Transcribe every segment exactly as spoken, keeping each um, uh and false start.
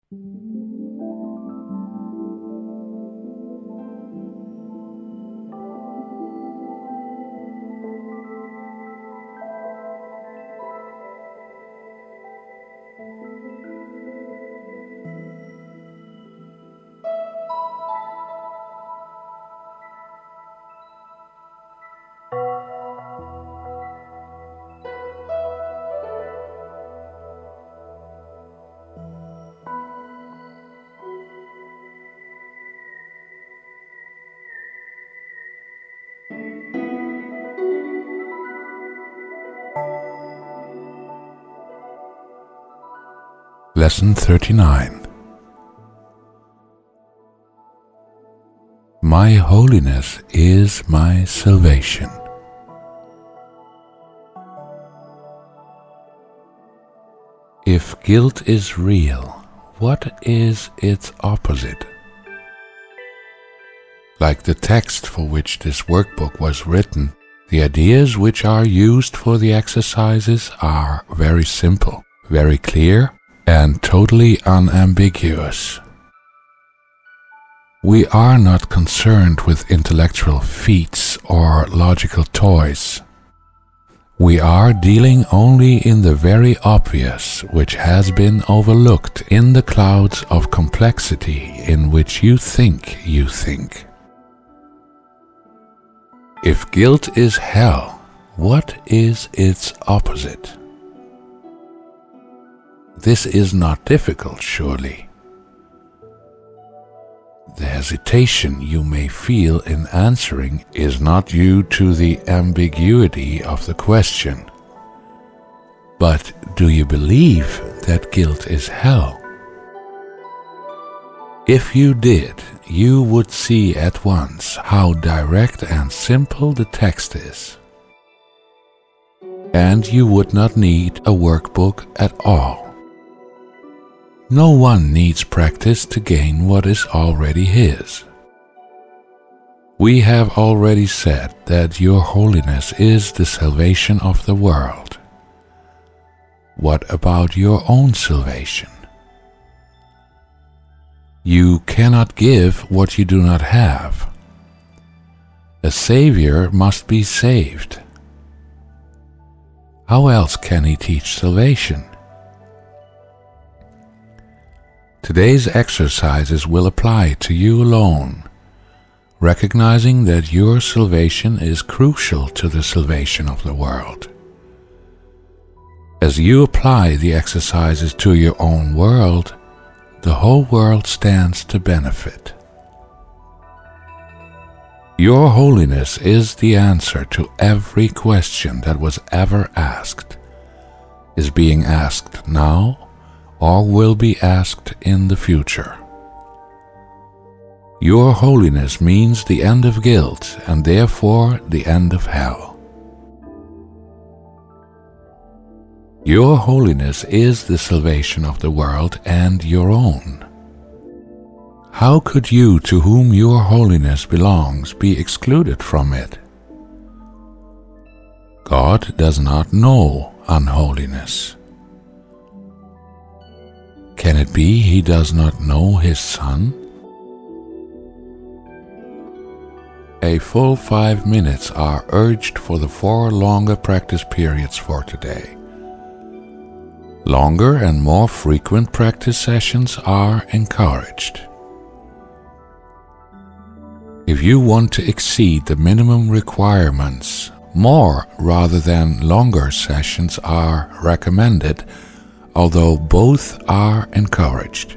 Lesson thirty-nine. My holiness is my salvation. If guilt is real, what is its opposite? Like the text for which this workbook was written, the ideas which are used for the exercises are very simple, very clear, and totally unambiguous. We are not concerned with intellectual feats or logical toys. We are dealing only in the very obvious, which has been overlooked in the clouds of complexity in which you think you think. If guilt is hell, what is its opposite? This is not difficult, surely. The hesitation you may feel in answering is not due to the ambiguity of the question. But do you believe that guilt is hell? If you did, you would see at once how direct and simple the text is. And you would not need a workbook at all. No one needs practice to gain what is already his. We have already said that your holiness is the salvation of the world. What about your own salvation? You cannot give what you do not have. A Savior must be saved. How else can he teach salvation? Today's exercises will apply to you alone, recognizing that your salvation is crucial to the salvation of the world. As you apply the exercises to your own world, the whole world stands to benefit. Your holiness is the answer to every question that was ever asked, is being asked now, or will be asked in the future. Your holiness means the end of guilt and therefore the end of hell. Your holiness is the salvation of the world and your own. How could you to whom your holiness belongs be excluded from it? God does not know unholiness. Can it be he does not know his Son? A full five minutes are urged for the four longer practice periods for today. Longer and more frequent practice sessions are encouraged. If you want to exceed the minimum requirements, more rather than longer sessions are recommended, although both are encouraged.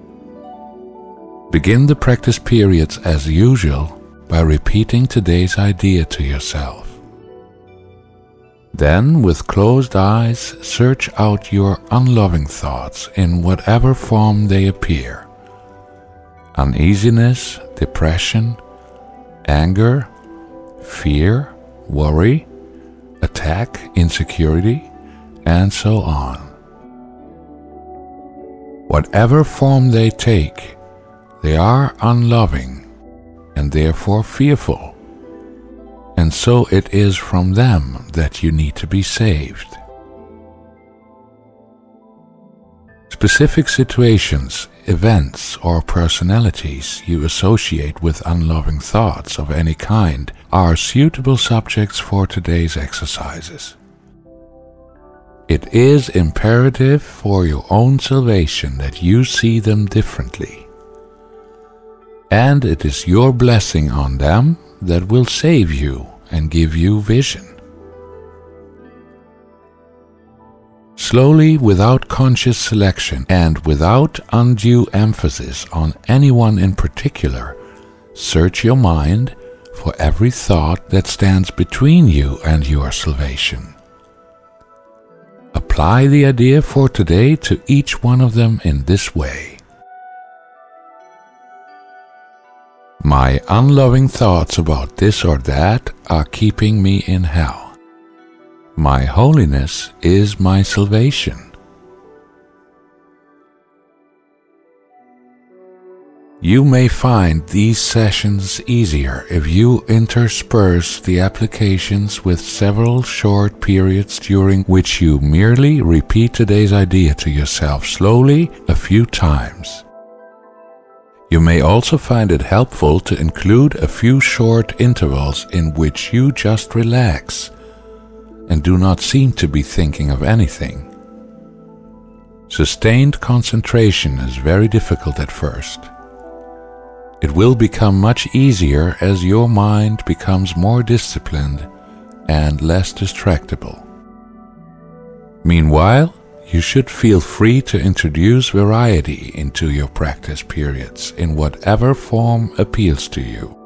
Begin the practice periods as usual by repeating today's idea to yourself. Then, with closed eyes, search out your unloving thoughts in whatever form they appear. Uneasiness, depression, anger, fear, worry, attack, insecurity, and so on. Whatever form they take, they are unloving and therefore fearful, and so it is from them that you need to be saved. Specific situations, events, or personalities you associate with unloving thoughts of any kind are suitable subjects for today's exercises. It is imperative for your own salvation that you see them differently, and it is your blessing on them that will save you and give you vision. Slowly, without conscious selection and without undue emphasis on anyone in particular, search your mind for every thought that stands between you and your salvation. Apply the idea for today to each one of them in this way. My unloving thoughts about this or that are keeping me in hell. My holiness is my salvation. You may find these sessions easier if you intersperse the applications with several short periods during which you merely repeat today's idea to yourself slowly a few times. You may also find it helpful to include a few short intervals in which you just relax and do not seem to be thinking of anything. Sustained concentration is very difficult at first. It will become much easier as your mind becomes more disciplined and less distractible. Meanwhile, you should feel free to introduce variety into your practice periods in whatever form appeals to you.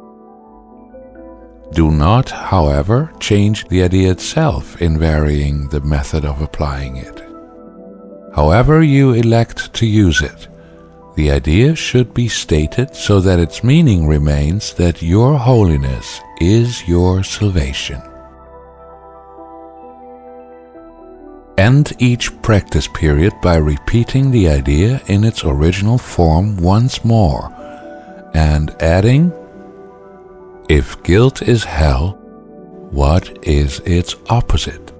Do not, however, change the idea itself in varying the method of applying it. However you elect to use it, the idea should be stated so that its meaning remains that your holiness is your salvation. End each practice period by repeating the idea in its original form once more and adding, if guilt is hell, what is its opposite?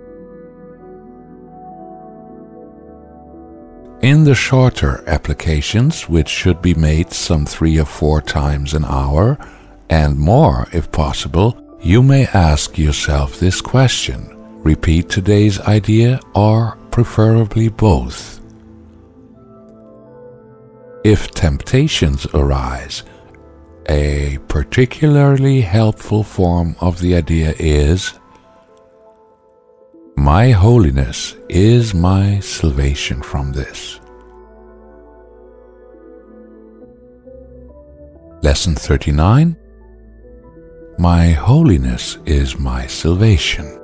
In the shorter applications, which should be made some three or four times an hour, and more if possible, you may ask yourself this question. Repeat today's idea or preferably both. If temptations arise, a particularly helpful form of the idea is, my holiness is my salvation from this. Lesson thirty-nine. My holiness is my salvation.